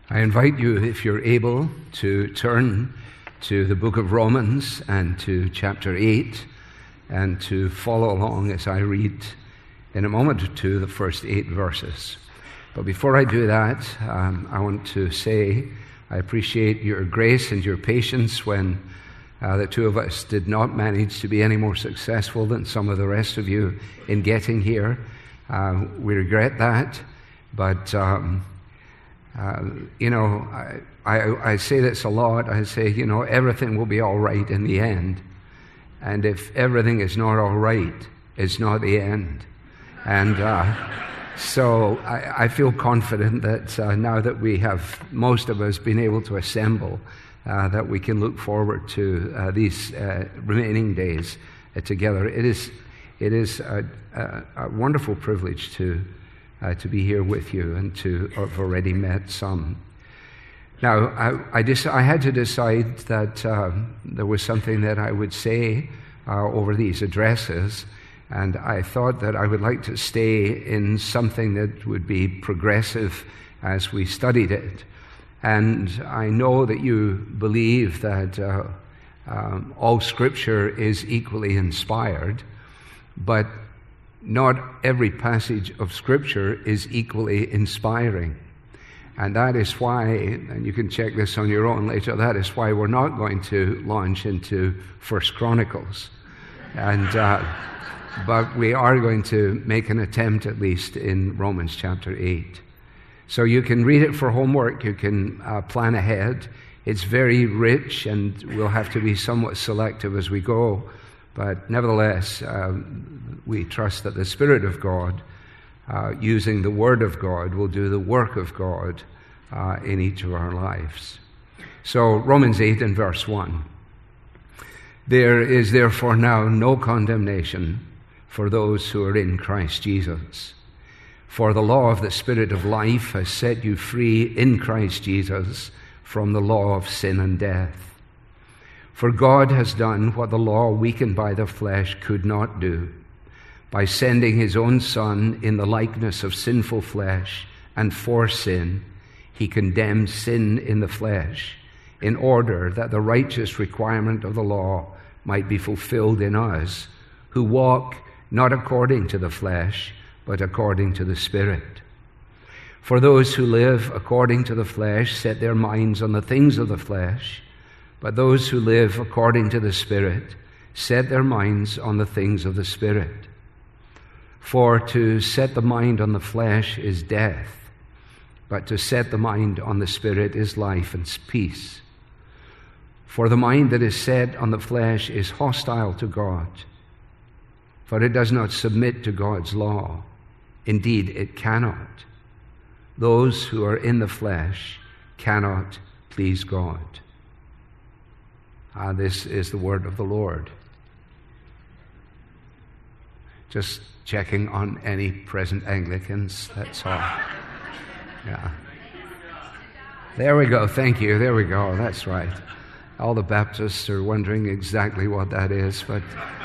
I invite you, if you're able, to turn to the book of Romans and to chapter 8 and to follow along as I read in a moment or two the first 8 verses. But before I do that, I want to say I appreciate your grace and your patience when the two of us did not manage to be any more successful than some of the rest of you in getting here. We regret that, but I say this a lot. I say, everything will be all right in the end. And if everything is not all right, it's not the end. And so I feel confident that now that we have, most of us, been able to assemble, that we can look forward to these remaining days together. It is a wonderful privilege to be here with you and to have already met some. Now, I had to decide that there was something that I would say over these addresses, and I thought that I would like to stay in something that would be progressive as we studied it. And I know that you believe that all Scripture is equally inspired, but not every passage of Scripture is equally inspiring. And that is why, and you can check this on your own later, that is why we're not going to launch into 1 Chronicles. And but we are going to make an attempt, at least, in Romans chapter 8. So you can read it for homework, you can plan ahead. It's very rich, and we'll have to be somewhat selective as we go. But nevertheless, we trust that the Spirit of God, using the Word of God, will do the work of God in each of our lives. So Romans 8 and verse 1. There is therefore now no condemnation for those who are in Christ Jesus. For the law of the Spirit of life has set you free in Christ Jesus from the law of sin and death. For God has done what the law, weakened by the flesh, could not do. By sending his own Son in the likeness of sinful flesh, and for sin, he condemned sin in the flesh, in order that the righteous requirement of the law might be fulfilled in us, who walk not according to the flesh, but according to the Spirit. For those who live according to the flesh set their minds on the things of the flesh, but those who live according to the Spirit set their minds on the things of the Spirit. For to set the mind on the flesh is death, but to set the mind on the Spirit is life and peace. For the mind that is set on the flesh is hostile to God, for it does not submit to God's law. Indeed, it cannot. Those who are in the flesh cannot please God. This is the word of the Lord. Just checking on any present Anglicans, that's all. Yeah. There we go, thank you, there we go, that's right. All the Baptists are wondering exactly what that is, but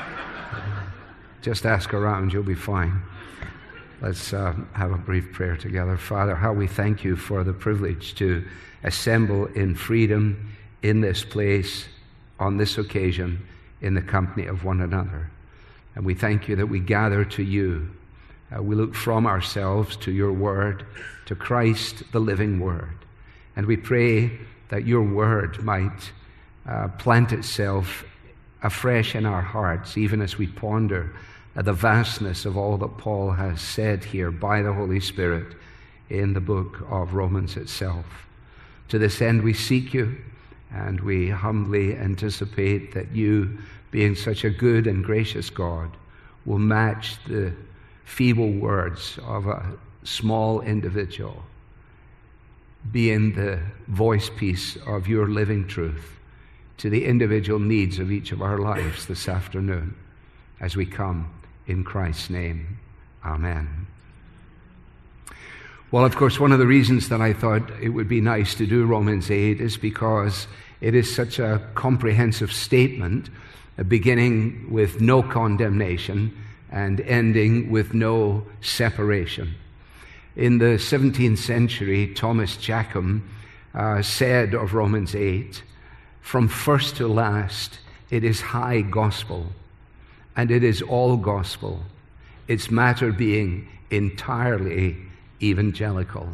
just ask around, you'll be fine. Let's have a brief prayer together. Father, how we thank you for the privilege to assemble in freedom in this place, on this occasion, in the company of one another. And we thank you that we gather to you. We look from ourselves to your word, to Christ, the living word. And we pray that your word might plant itself afresh in our hearts, even as we ponder the vastness of all that Paul has said here by the Holy Spirit in the book of Romans itself. To this end we seek you, and we humbly anticipate that you, being such a good and gracious God, will match the feeble words of a small individual, being the voice piece of your living truth to the individual needs of each of our lives this afternoon as we come in Christ's name. Amen. Well, of course, one of the reasons that I thought it would be nice to do Romans 8 is because it is such a comprehensive statement, beginning with no condemnation and ending with no separation. In the 17th century, Thomas Jacome said of Romans 8, from first to last, it is high gospel, and it is all gospel, its matter being entirely evangelical.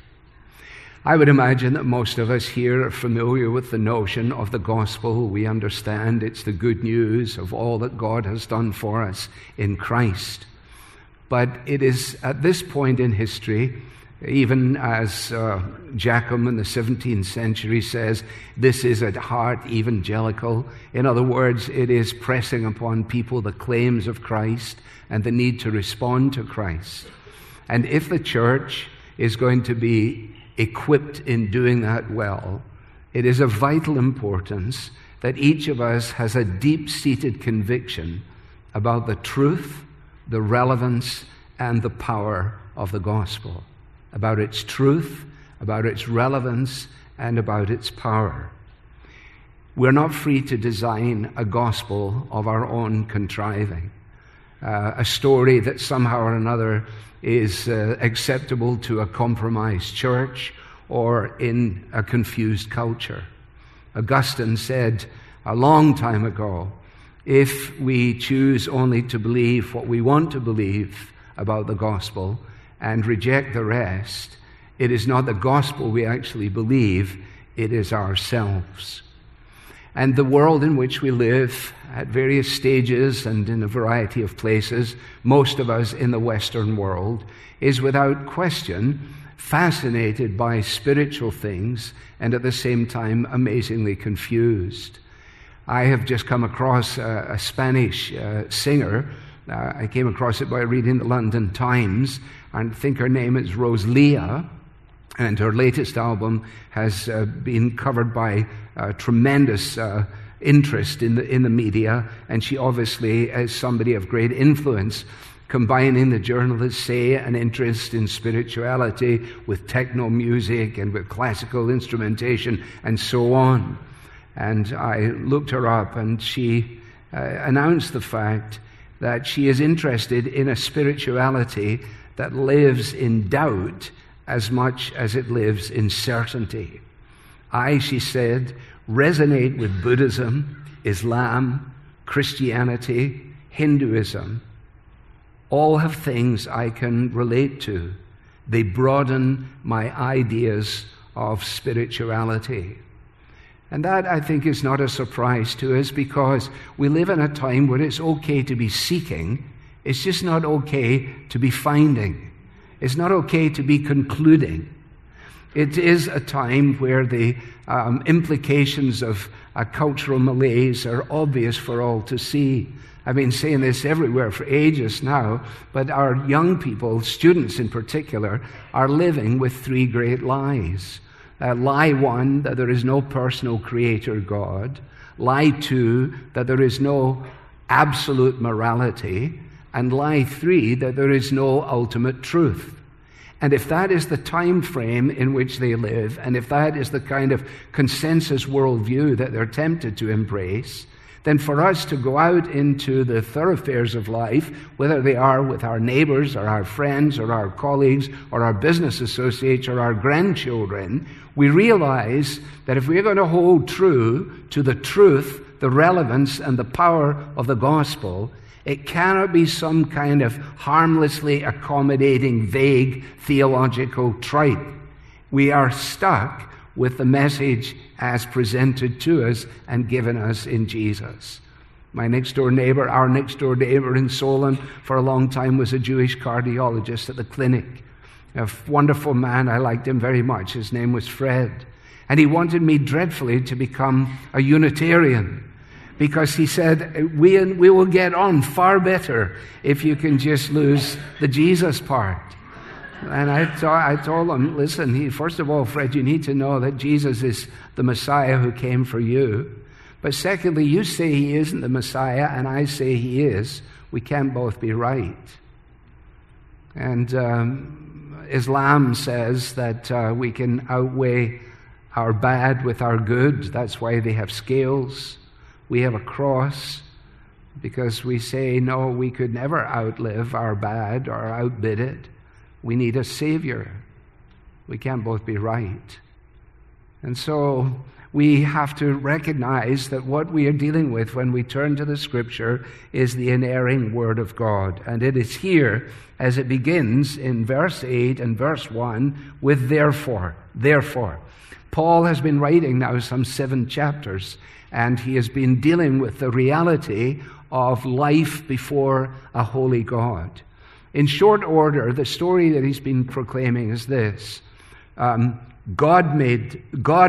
I would imagine that most of us here are familiar with the notion of the gospel. We understand it's the good news of all that God has done for us in Christ. But it is at this point in history, even as Jacome in the 17th century says, this is at heart evangelical. In other words, it is pressing upon people the claims of Christ and the need to respond to Christ. And if the church is going to be equipped in doing that well, it is of vital importance that each of us has a deep-seated conviction about the truth, the relevance, and the power of the gospel, about its truth, about its relevance, and about its power. We're not free to design a gospel of our own contriving, a story that somehow or another is acceptable to a compromised church or in a confused culture. Augustine said a long time ago, if we choose only to believe what we want to believe about the gospel and reject the rest, it is not the gospel we actually believe, it is ourselves. And the world in which we live, at various stages and in a variety of places, most of us in the Western world, is without question fascinated by spiritual things and at the same time amazingly confused. I have just come across a Spanish singer. I came across it by reading the London Times, and I think her name is Rosalía, and her latest album has been covered by tremendous interest in the media, and she obviously is somebody of great influence, combining, the journalists say, an interest in spirituality with techno music and with classical instrumentation and so on. And I looked her up, and she announced the fact that she is interested in a spirituality that lives in doubt as much as it lives in certainty. I, she said, resonate with Buddhism, Islam, Christianity, Hinduism. All have things I can relate to. They broaden my ideas of spirituality. And that, I think, is not a surprise to us, because we live in a time where it's okay to be seeking. It's just not okay to be finding. It's not okay to be concluding. It is a time where the implications of a cultural malaise are obvious for all to see. I've been saying this everywhere for ages now, but our young people, students in particular, are living with three great lies. Lie one, that there is no personal creator God. Lie two, that there is no absolute morality. And lie three, that there is no ultimate truth. And if that is the time frame in which they live, and if that is the kind of consensus worldview that they're tempted to embrace, then for us to go out into the thoroughfares of life, whether they are with our neighbors or our friends or our colleagues or our business associates or our grandchildren, we realize that if we're going to hold true to the truth, the relevance, and the power of the gospel, it cannot be some kind of harmlessly accommodating, vague theological tripe. We are stuck with the message as presented to us and given us in Jesus. My next-door neighbor, our next-door neighbor in Solon, for a long time was a Jewish cardiologist at the clinic. A wonderful man. I liked him very much. His name was Fred. And he wanted me dreadfully to become a Unitarian, because he said, we will get on far better if you can just lose the Jesus part. And I told him, listen, first of all, Fred, you need to know that Jesus is the Messiah who came for you. But secondly, you say he isn't the Messiah, and I say he is. We can't both be right. And Islam says that we can outweigh our bad with our good. That's why they have scales. We have a cross, because we say, no, we could never outlive our bad or outbid it. We need a Savior. We can't both be right. And so we have to recognize that what we are dealing with when we turn to the Scripture is the inerring Word of God. And it is here, as it begins in verse 8 and verse 1, with therefore. Therefore. Paul has been writing now some 7 chapters, and he has been dealing with the reality of life before a holy God. In short order, the story that he's been proclaiming is this. God made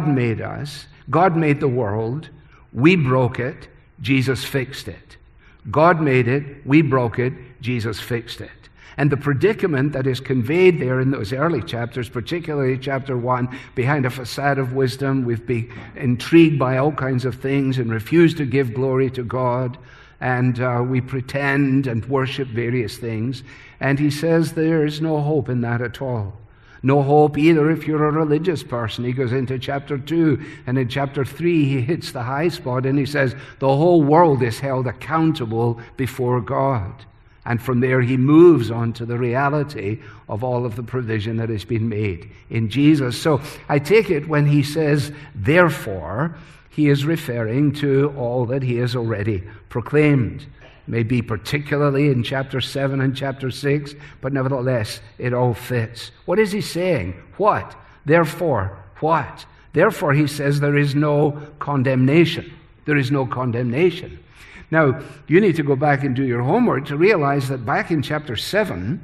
us. God made the world. We broke it. Jesus fixed it. God made it. We broke it. Jesus fixed it. And the predicament that is conveyed there in those early chapters, particularly chapter 1, behind a facade of wisdom, we've been intrigued by all kinds of things and refused to give glory to God. And we pretend and worship various things. And he says there is no hope in that at all. No hope either if you're a religious person. He goes into chapter 2, and in chapter 3 he hits the high spot, and he says the whole world is held accountable before God. And from there he moves on to the reality of all of the provision that has been made in Jesus. So I take it when he says, therefore, he is referring to all that he has already proclaimed. Maybe particularly in chapter 7 and chapter 6, but nevertheless, it all fits. What is he saying? What? Therefore, what? Therefore, he says there is no condemnation. There is no condemnation. Now, you need to go back and do your homework to realize that back in chapter 7,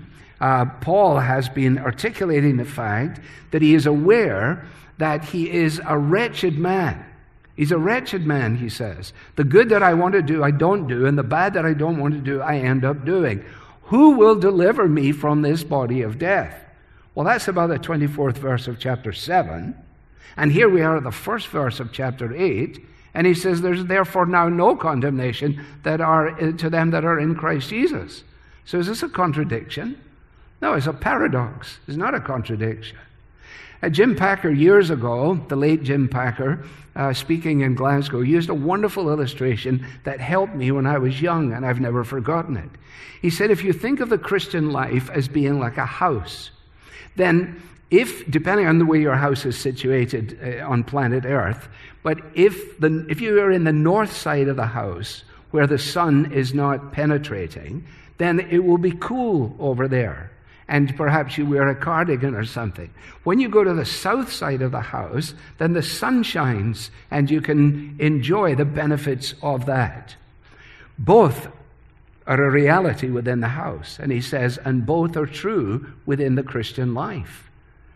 Paul has been articulating the fact that he is aware that he is a wretched man. He's a wretched man, he says. The good that I want to do, I don't do, and the bad that I don't want to do, I end up doing. Who will deliver me from this body of death? Well, that's about the 24th verse of chapter 7. And here we are at the first verse of chapter 8. And he says, there's therefore now no condemnation to them that are in Christ Jesus. So is this a contradiction? No, it's a paradox. It's not a contradiction. Jim Packer, years ago, the late Jim Packer, speaking in Glasgow, used a wonderful illustration that helped me when I was young, and I've never forgotten it. He said, if you think of the Christian life as being like a house, then depending on the way your house is situated on planet Earth, but if you are in the north side of the house where the sun is not penetrating, then it will be cool over there. And perhaps you wear a cardigan or something. When you go to the south side of the house, then the sun shines and you can enjoy the benefits of that. Both are a reality within the house. And he says, and both are true within the Christian life.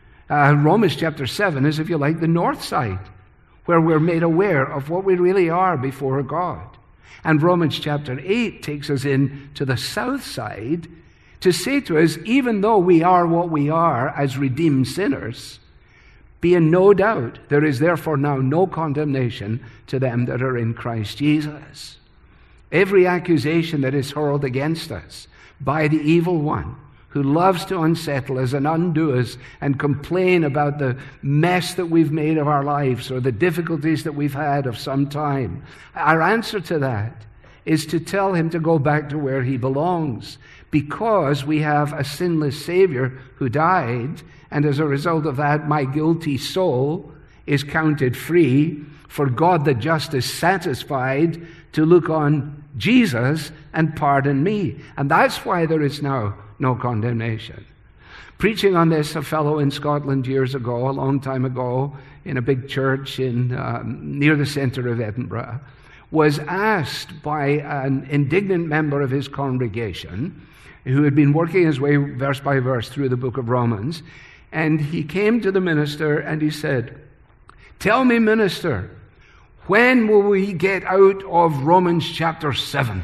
Romans chapter 7 is, if you like, the north side, where we're made aware of what we really are before God. And Romans chapter 8 takes us in to the south side to say to us, even though we are what we are as redeemed sinners, be in no doubt there is therefore now no condemnation to them that are in Christ Jesus. Every accusation that is hurled against us by the evil one, who loves to unsettle us and undo us and complain about the mess that we've made of our lives or the difficulties that we've had of some time, our answer to that is to tell him to go back to where he belongs, because we have a sinless Savior who died, and as a result of that, my guilty soul is counted free, for God the just is satisfied to look on Jesus and pardon me. And that's why there is now no condemnation. Preaching on this, a fellow in Scotland years ago, a long time ago, in a big church near the centre of Edinburgh, was asked by an indignant member of his congregation who had been working his way verse by verse through the book of Romans, and he came to the minister and he said, "Tell me, minister, when will we get out of Romans chapter 7?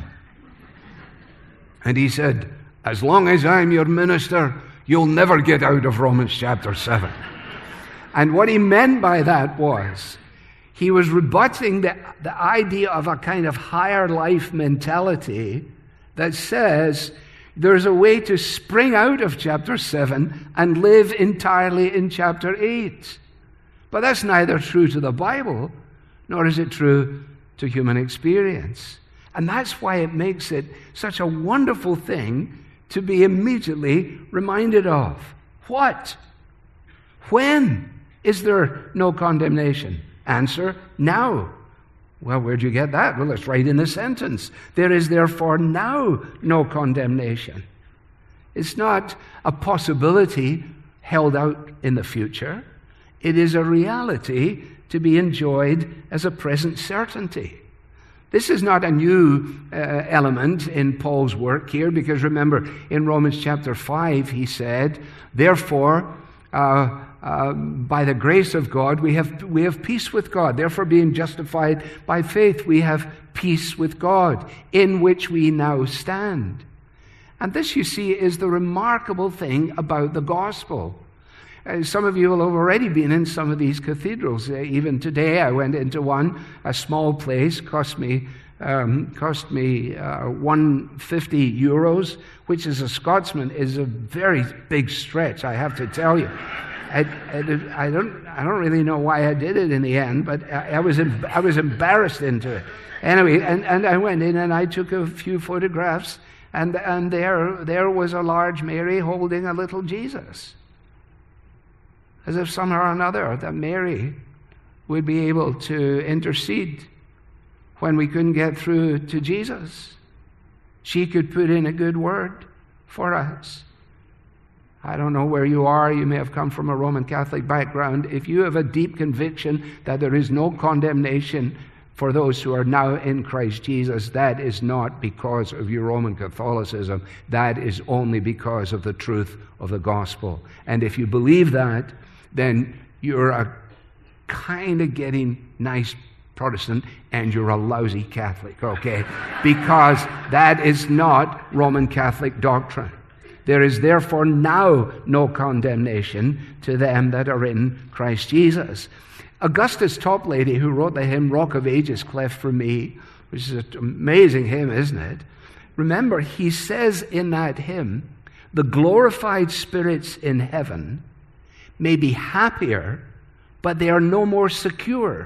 And he said, "As long as I'm your minister, you'll never get out of Romans chapter 7. And what he meant by that was, he was rebutting the idea of a kind of higher life mentality that says there's a way to spring out of chapter 7 and live entirely in chapter 8. But that's neither true to the Bible, nor is it true to human experience. And that's why it makes it such a wonderful thing to be immediately reminded of. What? When? Is there no condemnation? Answer, now. Well, where'd you get that? Well, it's right in the sentence. There is therefore now no condemnation. It's not a possibility held out in the future. It is a reality to be enjoyed as a present certainty. This is not a new element in Paul's work here, because remember, in Romans chapter 5, he said, therefore, by the grace of God, we have peace with God. Therefore, being justified by faith, we have peace with God, in which we now stand. And this, you see, is the remarkable thing about the gospel. Some of you will have already been in some of these cathedrals. Even today, I went into one, a small place, cost me €150, which as a Scotsman is a very big stretch, I have to tell you. I don't really know why I did it in the end, but I was embarrassed into it. Anyway, and I went in and I took a few photographs, and there was a large Mary holding a little Jesus. As if somehow or another that Mary would be able to intercede when we couldn't get through to Jesus. She could put in a good word for us. I don't know where you are. You may have come from a Roman Catholic background. If you have a deep conviction that there is no condemnation for those who are now in Christ Jesus, that is not because of your Roman Catholicism. That is only because of the truth of the gospel. And if you believe that, then you're a kind of getting nice Protestant and you're a lousy Catholic, okay? Because that is not Roman Catholic doctrine. There is therefore now no condemnation to them that are in Christ Jesus. Augustus Toplady, who wrote the hymn, Rock of Ages, Cleft for Me, which is an amazing hymn, isn't it? Remember, he says in that hymn, the glorified spirits in heaven may be happier, but they are no more secure.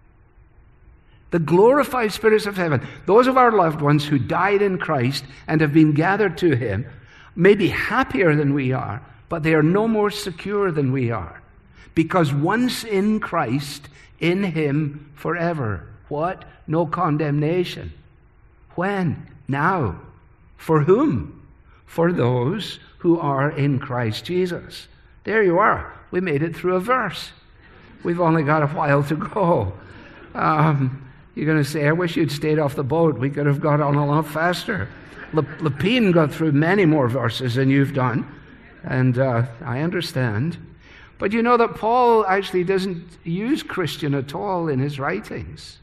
The glorified spirits of heaven, those of our loved ones who died in Christ and have been gathered to Him, may be happier than we are, but they are no more secure than we are. Because once in Christ, in Him forever. What? No condemnation. When? Now. For whom? For those who are in Christ Jesus. There you are. We made it through a verse. We've only got a while to go. You're going to say, I wish you'd stayed off the boat. We could have got on a lot faster. Lepine got through many more verses than you've done. And I understand. But you know that Paul actually doesn't use Christian at all in his writings.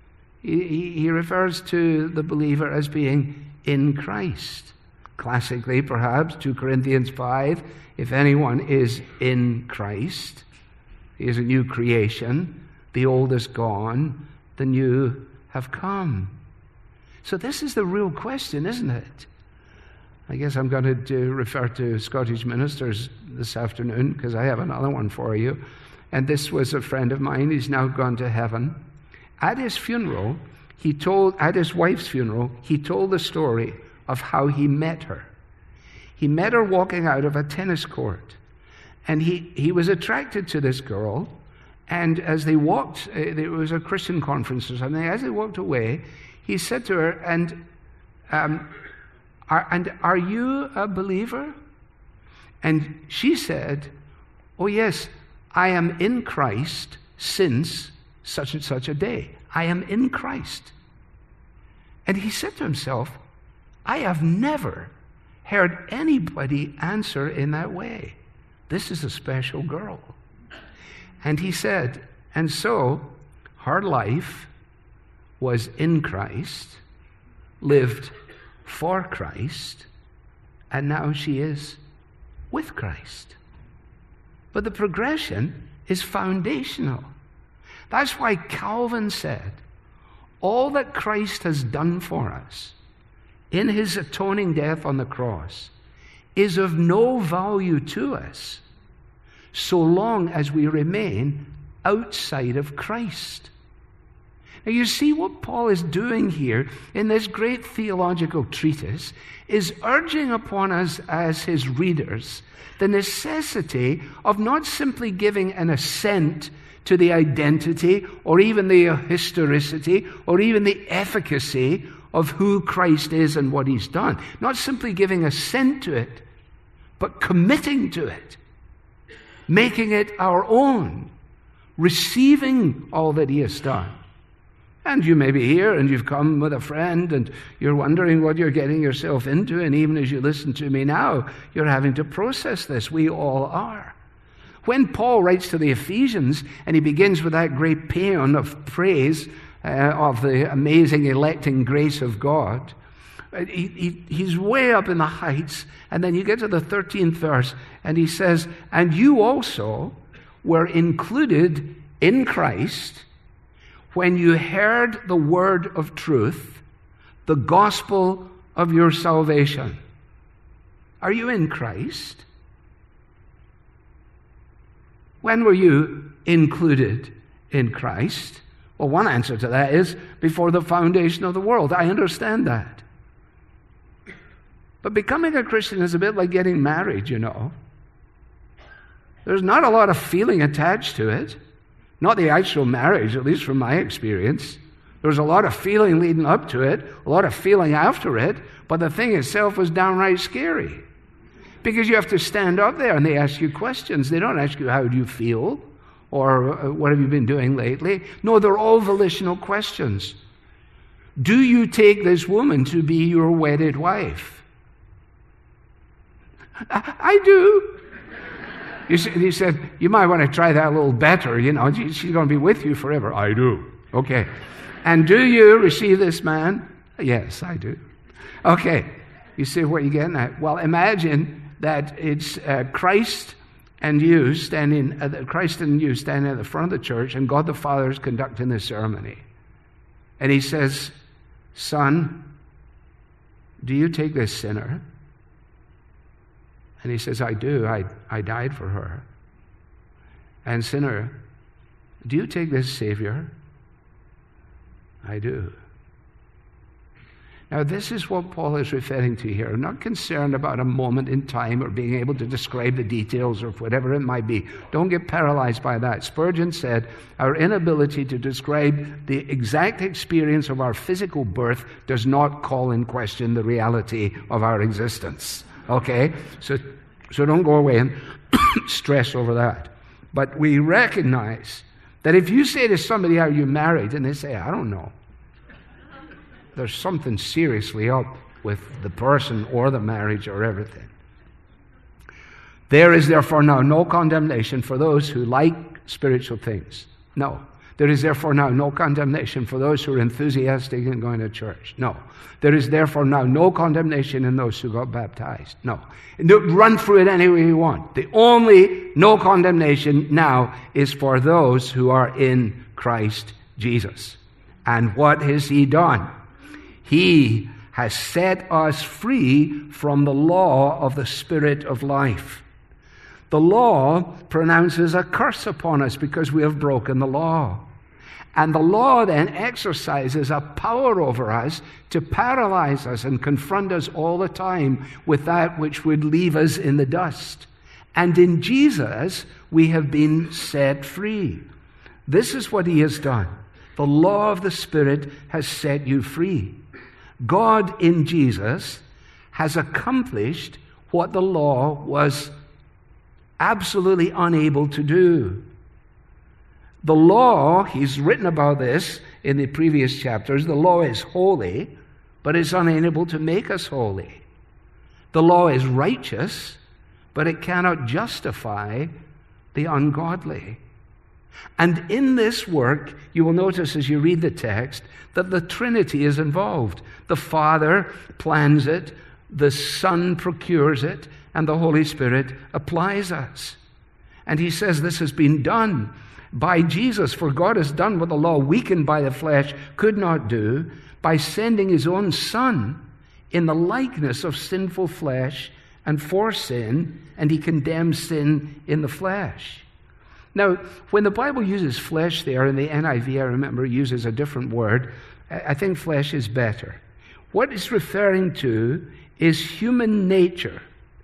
He refers to the believer as being in Christ. Classically, perhaps, 2 Corinthians 5, if anyone is in Christ, he is a new creation. The old is gone, the new have come. So this is the real question, isn't it? I guess I'm going to refer to Scottish ministers this afternoon because I have another one for you. And this was a friend of mine. He's now gone to heaven. At his funeral, at his wife's funeral, he told the story of how he met her. He met her walking out of a tennis court. And he was attracted to this girl. And as they walked, there was a Christian conference or something. As they walked away, he said to her, are you a believer? And she said, oh yes, I am in Christ since such and such a day. I am in Christ. And he said to himself, I have never heard anybody answer in that way. This is a special girl. And he said, and so her life was in Christ, lived for Christ, and now she is with Christ. But the progression is foundational. That's why Calvin said, all that Christ has done for us in his atoning death on the cross is of no value to us so long as we remain outside of Christ. Now you see what Paul is doing here in this great theological treatise is urging upon us as his readers the necessity of not simply giving an assent to the identity or even the historicity or even the efficacy of who Christ is and what he's done. Not simply giving assent to it, but committing to it, making it our own, receiving all that he has done. And you may be here and you've come with a friend and you're wondering what you're getting yourself into, and even as you listen to me now, you're having to process this. We all are. When Paul writes to the Ephesians and he begins with that great paean of praise of the amazing electing grace of God, he's way up in the heights, and then you get to the 13th verse and he says, and you also were included in Christ when you heard the word of truth, the gospel of your salvation. Are you in Christ? When were you included in Christ? Well, one answer to that is before the foundation of the world. I understand that. But becoming a Christian is a bit like getting married, you know. There's not a lot of feeling attached to it. Not the actual marriage, at least from my experience. There's a lot of feeling leading up to it, a lot of feeling after it, but the thing itself was downright scary. Because you have to stand up there and they ask you questions. They don't ask you, how do you feel? Or what have you been doing lately? No, they're all volitional questions. Do you take this woman to be your wedded wife? I do. He said, you might want to try that a little better. You know, she's going to be with you forever. I do. Okay. And do you receive this man? Yes, I do. Okay. You see what you're getting at? Well, imagine that it's Christ and you standing at the front of the church, and God the Father is conducting the ceremony. And he says, son, do you take this sinner? And he says, I do. I died for her. And sinner, do you take this Savior? I do. Now, this is what Paul is referring to here. I'm not concerned about a moment in time or being able to describe the details or whatever it might be. Don't get paralyzed by that. Spurgeon said, our inability to describe the exact experience of our physical birth does not call in question the reality of our existence. Okay? So don't go away and stress over that. But we recognize that if you say to somebody, are you married? And they say, I don't know. There's something seriously up with the person or the marriage or everything. There is therefore now no condemnation for those who like spiritual things. No. There is therefore now no condemnation for those who are enthusiastic in going to church. No. There is therefore now no condemnation in those who got baptized. No. Run through it any way you want. The only no condemnation now is for those who are in Christ Jesus. And what has he done? He has set us free from the law of the Spirit of life. The law pronounces a curse upon us because we have broken the law. And the law then exercises a power over us to paralyze us and confront us all the time with that which would leave us in the dust. And in Jesus, we have been set free. This is what he has done. The law of the Spirit has set you free. God in Jesus has accomplished what the law was absolutely unable to do. The law, he's written about this in the previous chapters, the law is holy, but it's unable to make us holy. The law is righteous, but it cannot justify the ungodly. And in this work, you will notice as you read the text that the Trinity is involved. The Father plans it, the Son procures it, and the Holy Spirit applies us. And he says this has been done by Jesus, for God has done what the law, weakened by the flesh, could not do, by sending his own Son in the likeness of sinful flesh and for sin, and he condemns sin in the flesh. Now, when the Bible uses flesh there, in the NIV, I remember, uses a different word. I think flesh is better. What it's referring to is human nature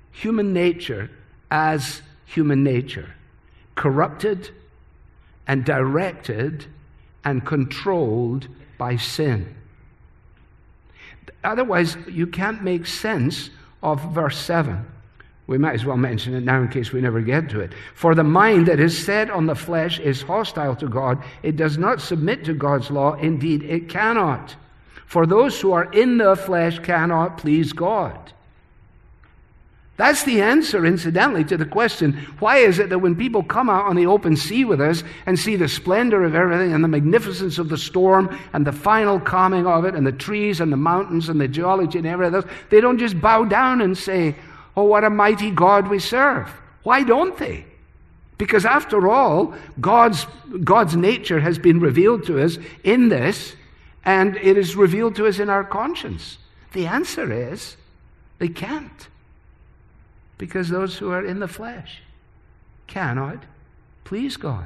as human nature, corrupted and directed and controlled by sin. Otherwise, you can't make sense of verse 7. We might as well mention it now in case we never get to it. For the mind that is set on the flesh is hostile to God. It does not submit to God's law. Indeed, it cannot. For those who are in the flesh cannot please God. That's the answer, incidentally, to the question, why is it that when people come out on the open sea with us and see the splendor of everything and the magnificence of the storm and the final calming of it and the trees and the mountains and the geology and everything else, they don't just bow down and say, oh, what a mighty God we serve. Why don't they? Because after all, God's nature has been revealed to us in this, and it is revealed to us in our conscience. The answer is, they can't. Because those who are in the flesh cannot please God.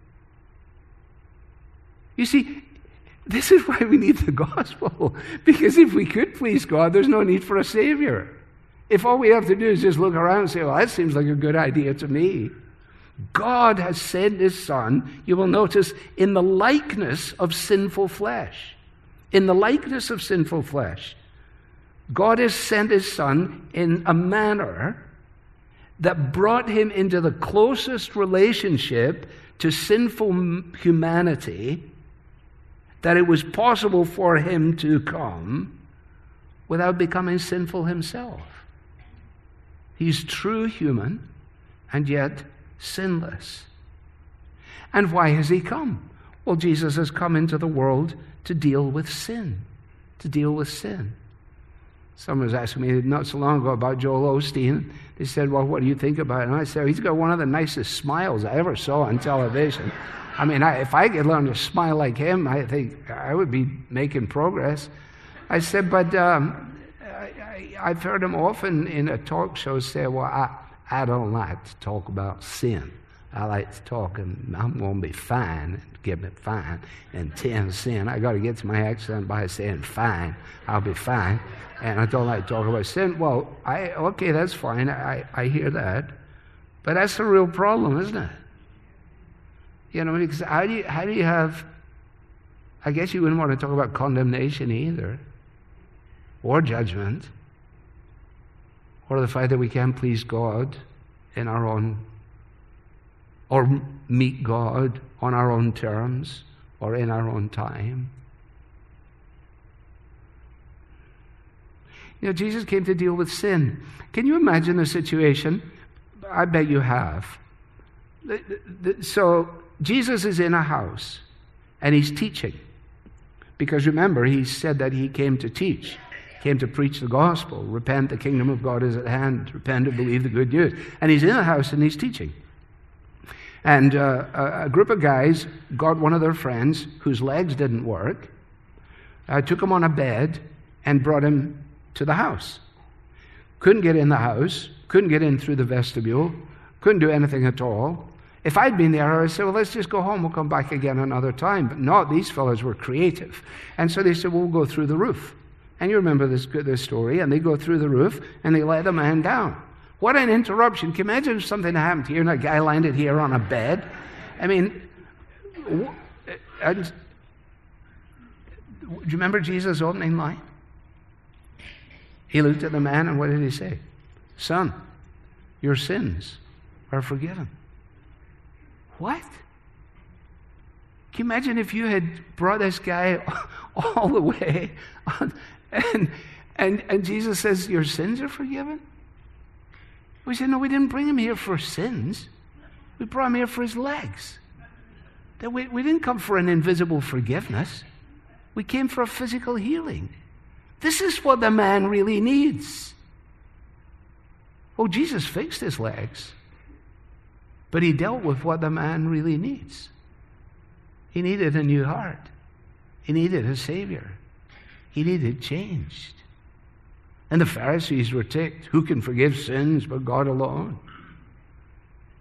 You see, this is why we need the gospel. Because if we could please God, there's no need for a Savior. If all we have to do is just look around and say, well, that seems like a good idea to me. God has sent His Son, you will notice, in the likeness of sinful flesh. In the likeness of sinful flesh. God has sent His Son in a manner that brought Him into the closest relationship to sinful humanity that it was possible for Him to come without becoming sinful Himself. He's true human and yet sinless. And why has He come? Well, Jesus has come into the world to deal with sin. To deal with sin. Someone was asking me not so long ago about Joel Osteen. They said, well, what do you think about it? And I said, he's got one of the nicest smiles I ever saw on television. I mean, if I could learn to smile like him, I think I would be making progress. I said, but I've heard him often in a talk show say, well, I don't like to talk about sin. I like to talk, and I'm going to be fine, give it fine, and 10 sin. I got to get to my accent by saying fine. I'll be fine. And I don't like to talk about sin. Well, okay, that's fine. I hear that. But that's the real problem, isn't it? You know, because how do you have, I guess you wouldn't want to talk about condemnation either, or judgment, or the fact that we can't please God in our own, or meet God on our own terms, or in our own time. You know, Jesus came to deal with sin. Can you imagine the situation? I bet you have. So, Jesus is in a house, and He's teaching. Because remember, He said that He came to teach, came to preach the gospel. Repent, the kingdom of God is at hand. Repent and believe the good news. And He's in a house, and He's teaching. And a group of guys got one of their friends whose legs didn't work, took him on a bed, and brought him to the house. Couldn't get in the house, couldn't get in through the vestibule, couldn't do anything at all. If I'd been there, I would say, well, let's just go home, we'll come back again another time. But no, these fellows were creative. And so they said, well, we'll go through the roof. And you remember this story, and they go through the roof, and they let the man down. What an interruption. Can you imagine if something happened here, and a guy landed here on a bed? I mean, do you remember Jesus' opening line? He looked at the man, and what did He say? Son, your sins are forgiven. What? Can you imagine if you had brought this guy all the way on, and Jesus says, your sins are forgiven? We said, no, we didn't bring Him here for sins. We brought Him here for His legs. That we didn't come for an invisible forgiveness. We came for a physical healing. This is what the man really needs. Oh, Jesus fixed his legs, but He dealt with what the man really needs. He needed a new heart. He needed a Savior. He needed changed. And the Pharisees were ticked. Who can forgive sins but God alone?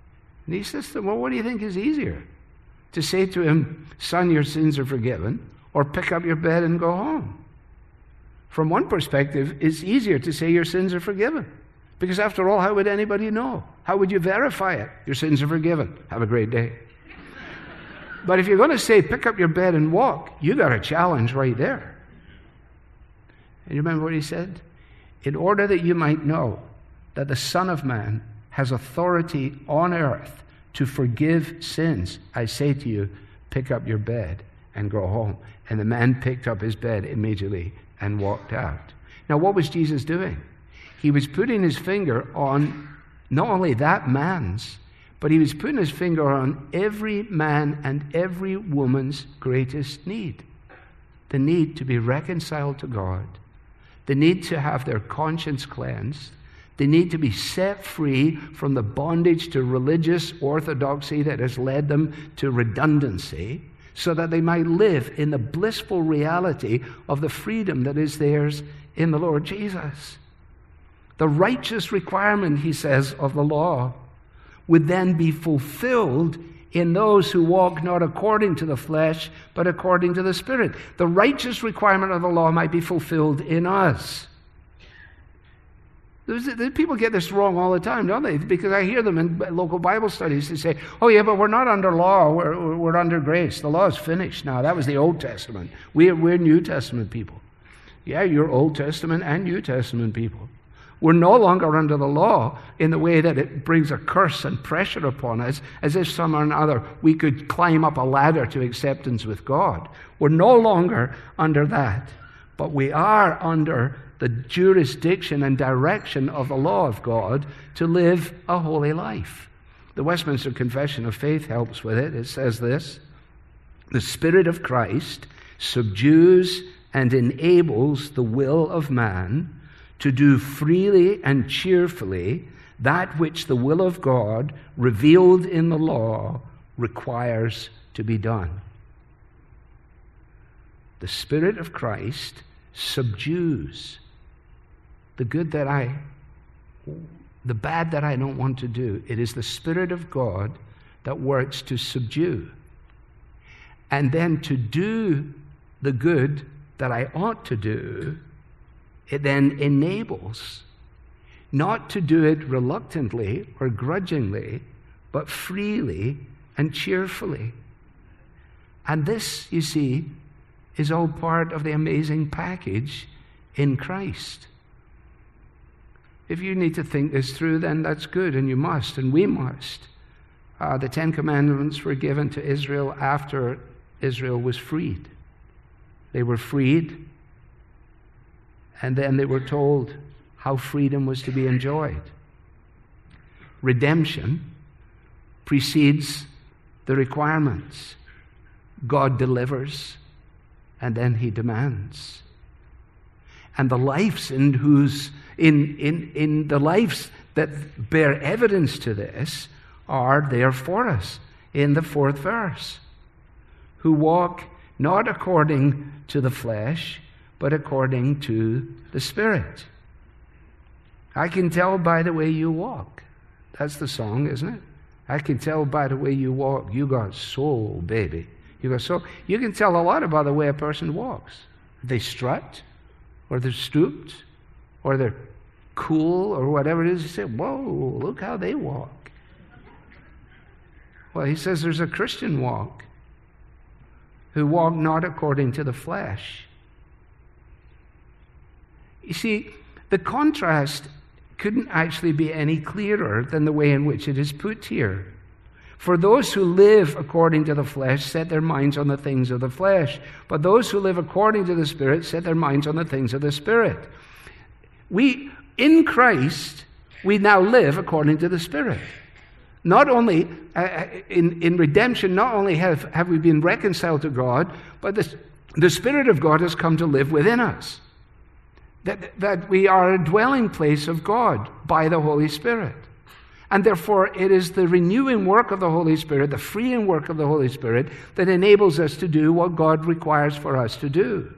And he says to him, well, what do you think is easier? To say to him, son, your sins are forgiven, or pick up your bed and go home? From one perspective, it's easier to say your sins are forgiven. Because after all, how would anybody know? How would you verify it? Your sins are forgiven. Have a great day. But if you're going to say, pick up your bed and walk, you got a challenge right there. And you remember what he said? In order that you might know that the Son of Man has authority on earth to forgive sins, I say to you, pick up your bed and go home. And the man picked up his bed immediately and walked out. Now, what was Jesus doing? He was putting his finger on not only that man's, but he was putting his finger on every man and every woman's greatest need. The need to be reconciled to God. The need to have their conscience cleansed. The need to be set free from the bondage to religious orthodoxy that has led them to redundancy, so that they might live in the blissful reality of the freedom that is theirs in the Lord Jesus. The righteous requirement, he says, of the law would then be fulfilled in those who walk not according to the flesh, but according to the Spirit. The righteous requirement of the law might be fulfilled in us. People get this wrong all the time, don't they? Because I hear them in local Bible studies. They say, oh yeah, but we're not under law, we're under grace. The law is finished now. That was the Old Testament. We're New Testament people. Yeah, you're Old Testament and New Testament people. We're no longer under the law in the way that it brings a curse and pressure upon us, as if somehow or another we could climb up a ladder to acceptance with God. We're no longer under that, but we are under the jurisdiction and direction of the law of God to live a holy life. The Westminster Confession of Faith helps with it. It says this: the Spirit of Christ subdues and enables the will of man to do freely and cheerfully that which the will of God, revealed in the law, requires to be done. The Spirit of Christ subdues the bad that I don't want to do. It is the Spirit of God that works to subdue. And then to do the good that I ought to do, it then enables not to do it reluctantly or grudgingly, but freely and cheerfully. And this, you see, is all part of the amazing package in Christ. If you need to think this through, then that's good, and you must, and we must. The Ten Commandments were given to Israel after Israel was freed. They were freed, and then they were told how freedom was to be enjoyed. Redemption precedes the requirements. God delivers, and then he demands. And the lives in the lives that bear evidence to this are there for us in the 4th verse. Who walk not according to the flesh, but according to the Spirit. I can tell by the way you walk. That's the song, isn't it? I can tell by the way you walk. You got soul, baby. You got soul. You can tell a lot about the way a person walks. They strut, or they're stooped, or they're cool, or whatever it is. You say, whoa, look how they walk. Well, he says there's a Christian walk who walk not according to the flesh. You see, the contrast couldn't actually be any clearer than the way in which it is put here. For those who live according to the flesh set their minds on the things of the flesh, but those who live according to the Spirit set their minds on the things of the Spirit. In Christ, we now live according to the Spirit. Not only, in redemption, not only have we been reconciled to God, but the Spirit of God has come to live within us. That we are a dwelling place of God by the Holy Spirit. And therefore, it is the renewing work of the Holy Spirit, the freeing work of the Holy Spirit, that enables us to do what God requires for us to do.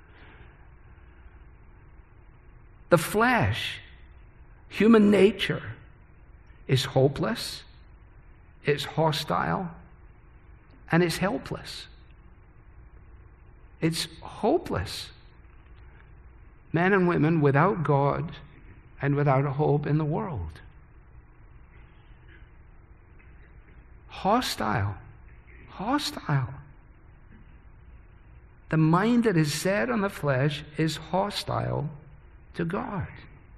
The flesh, human nature, is hopeless, it's hostile, and it's helpless. It's hopeless. Men and women without God and without a hope in the world. Hostile. Hostile. The mind that is set on the flesh is hostile to God.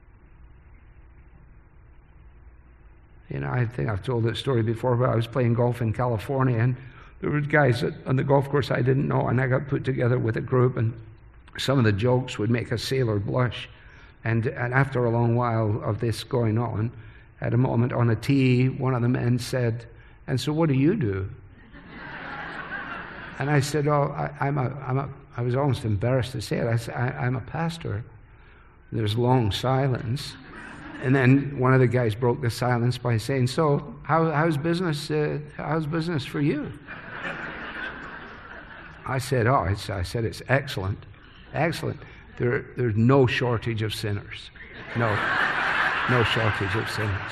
You know, I think I've told this story before, but I was playing golf in California, and there were guys on the golf course I didn't know, and I got put together with a group, and some of the jokes would make a sailor blush. And after a long while of this going on, at a moment on a tee, one of the men said, "And so what do you do?" And I said, "Oh, I was almost embarrassed to say it. I said, I'm a pastor." There's long silence. And then one of the guys broke the silence by saying, "So, how's business for you?" I said, it's excellent. Excellent. There's no shortage of sinners. No shortage of sinners.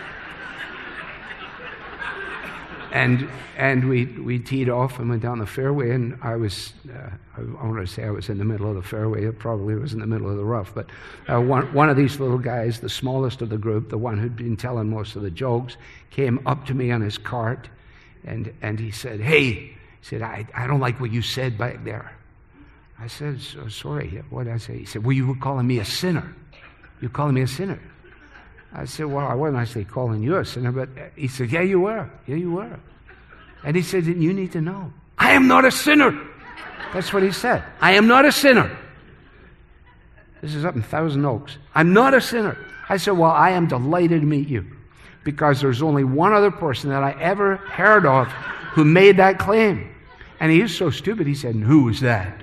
And we teed off and went down the fairway, and I want to say I was in the middle of the fairway. It probably was in the middle of the rough. But one of these little guys, the smallest of the group, the one who'd been telling most of the jokes, came up to me on his cart, and he said, "Hey," he said, I don't like what you said back there." I said, "So sorry, what did I say?" He said, "Well, you were calling me a sinner. You're calling me a sinner." I said, "Well, I wasn't actually calling you a sinner," but he said, "Yeah, you were. Yeah, you were." And he said, "You need to know, I am not a sinner." That's what he said. "I am not a sinner." This is up in Thousand Oaks. "I'm not a sinner." I said, "Well, I am delighted to meet you, because there's only one other person that I ever heard of who made that claim." And he was so stupid, he said, "And who was that?"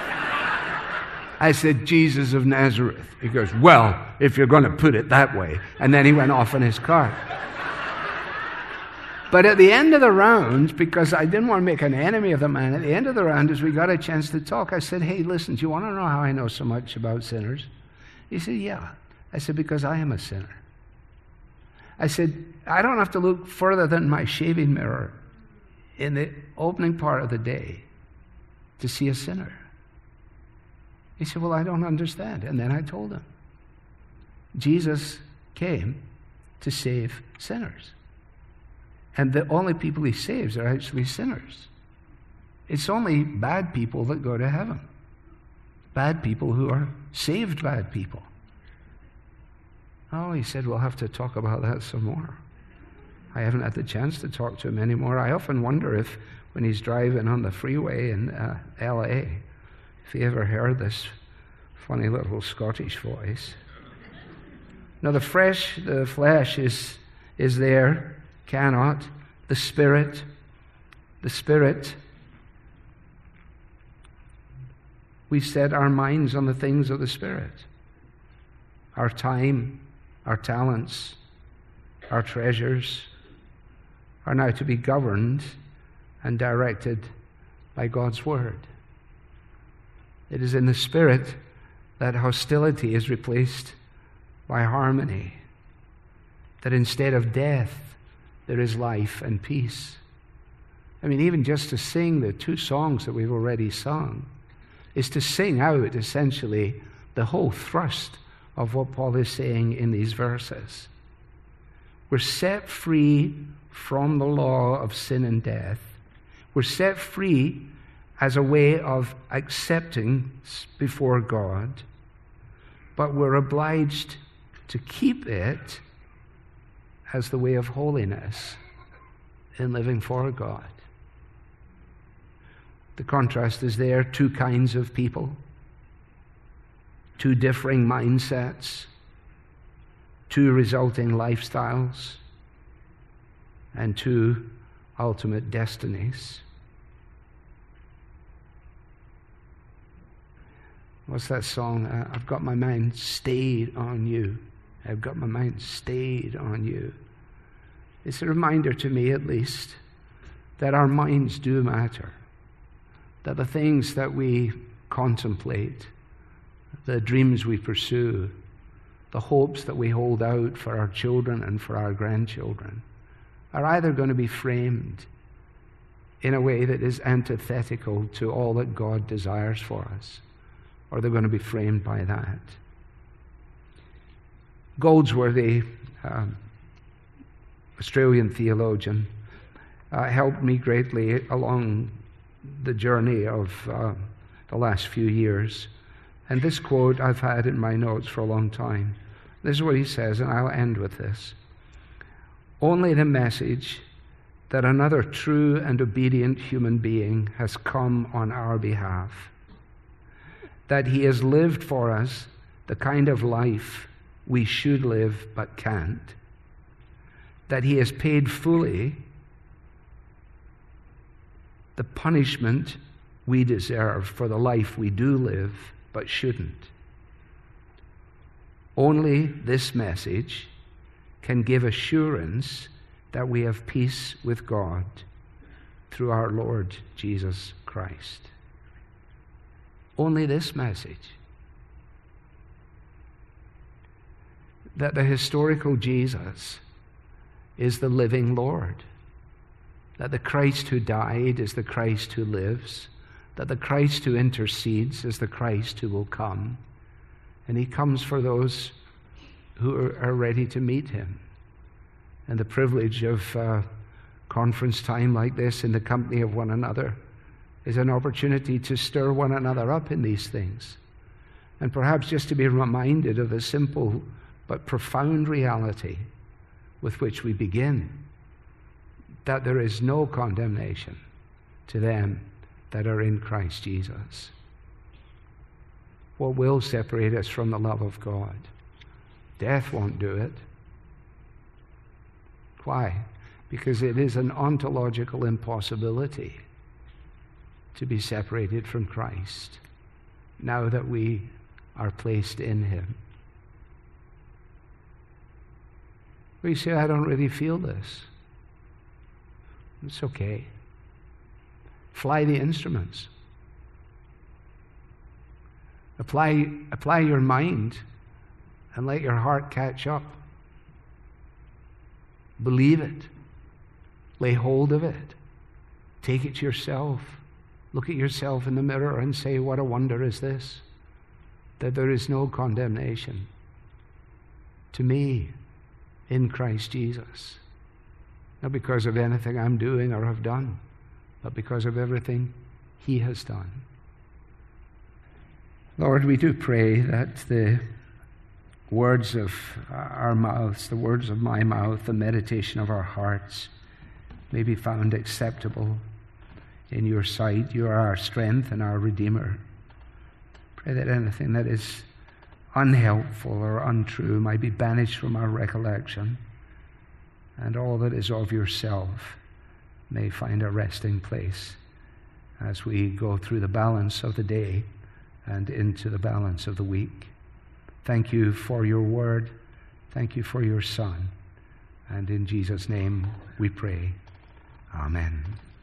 I said, "Jesus of Nazareth." He goes, "Well, if you're going to put it that way." And then he went off in his car. But at the end of the round, because I didn't want to make an enemy of the man, at the end of the round, as we got a chance to talk, I said, "Hey, listen, do you want to know how I know so much about sinners?" He said, "Yeah." I said, "Because I am a sinner." I said, "I don't have to look further than my shaving mirror in the opening part of the day to see a sinner." He said, "Well, I don't understand." And then I told him. Jesus came to save sinners. And the only people he saves are actually sinners. It's only bad people that go to heaven. Bad people who are saved bad people. Oh, he said, "We'll have to talk about that some more." I haven't had the chance to talk to him anymore. I often wonder if, when he's driving on the freeway in L.A., if he ever heard this funny little Scottish voice. Now, the flesh is there, cannot. The Spirit, we set our minds on the things of the Spirit. Our time, our talents, our treasures are now to be governed and directed by God's Word. It is in the Spirit that hostility is replaced by harmony, that instead of death, there is life and peace. I mean, even just to sing the two songs that we've already sung is to sing out, essentially, the whole thrust of what Paul is saying in these verses. We're set free from the law of sin and death. We're set free as a way of acceptance before God, but we're obliged to keep it as the way of holiness in living for God. The contrast is there, two kinds of people, two differing mindsets, two resulting lifestyles, and two ultimate destinies. What's that song? I've got my mind stayed on you. I've got my mind stayed on you. It's a reminder to me, at least, that our minds do matter. That the things that we contemplate, the dreams we pursue, the hopes that we hold out for our children and for our grandchildren are either going to be framed in a way that is antithetical to all that God desires for us, or they're going to be framed by that. Goldsworthy, Australian theologian, helped me greatly along the journey of the last few years. And this quote I've had in my notes for a long time. This is what he says, and I'll end with this. Only the message that another true and obedient human being has come on our behalf, that he has lived for us the kind of life we should live but can't, that he has paid fully the punishment we deserve for the life we do live but shouldn't. Only this message can give assurance that we have peace with God through our Lord Jesus Christ. Only this message. That the historical Jesus is the living Lord. That the Christ who died is the Christ who lives. That the Christ who intercedes is the Christ who will come. And he comes for those who are ready to meet him. And the privilege of conference time like this in the company of one another is an opportunity to stir one another up in these things. And perhaps just to be reminded of the simple but profound reality with which we begin, that there is no condemnation to them that are in Christ Jesus. What will separate us from the love of God? Death won't do it. Why? Because it is an ontological impossibility to be separated from Christ now that we are placed in him. Well, you say, I don't really feel this. It's okay. Fly the instruments. Apply your mind and let your heart catch up. Believe it. Lay hold of it. Take it to yourself. Look at yourself in the mirror and say, what a wonder is this, that there is no condemnation to me in Christ Jesus. Not because of anything I'm doing or have done, but because of everything he has done. Lord, we do pray that the words of our mouths, the words of my mouth, the meditation of our hearts may be found acceptable in your sight. You are our strength and our Redeemer. Pray that anything that is unhelpful or untrue might be banished from our recollection, and all that is of yourself may find a resting place as we go through the balance of the day and into the balance of the week. Thank you for your word. Thank you for your Son. And in Jesus' name we pray. Amen.